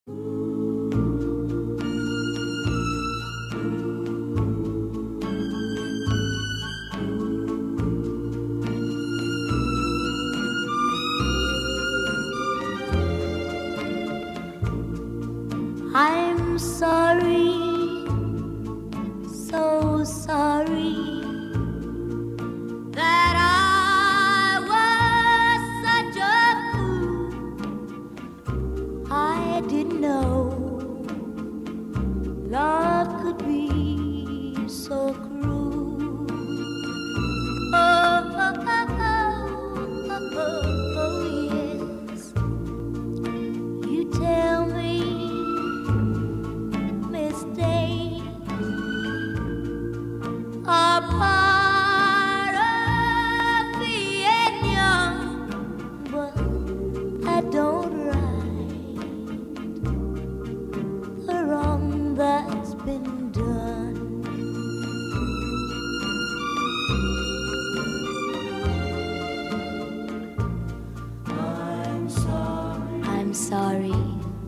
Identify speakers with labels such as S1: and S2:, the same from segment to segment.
S1: I'm sorry, so sorry that I was such a fool. I didn't know love could be so cruel. Oh, oh, oh, oh, oh, oh, yes. You tell me are part of being young, but I don't right the wrong that's been done. I'm sorry,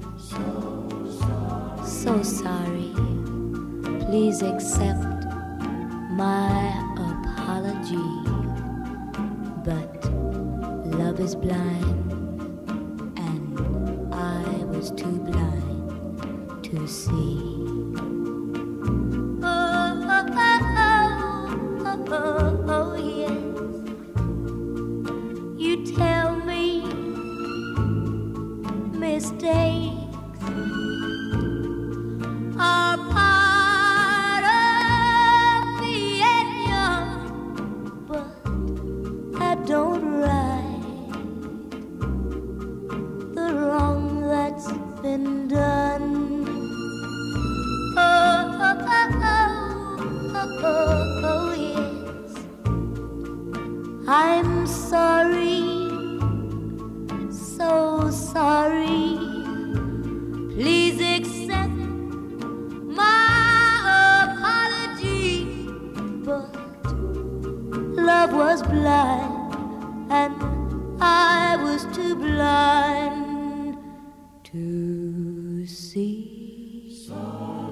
S1: so sorry. Please accept my apology, but love is blind, and I was too blind to see. Oh, oh, oh, oh, oh, oh, yes. You tell me mistakes are part of being young, but I don't right the wrong that's been done. Oh, oh, oh, oh, oh, oh, yes. I'm sorry, so sorry. Please accept my apology, but love was blind, and I was too blind to see.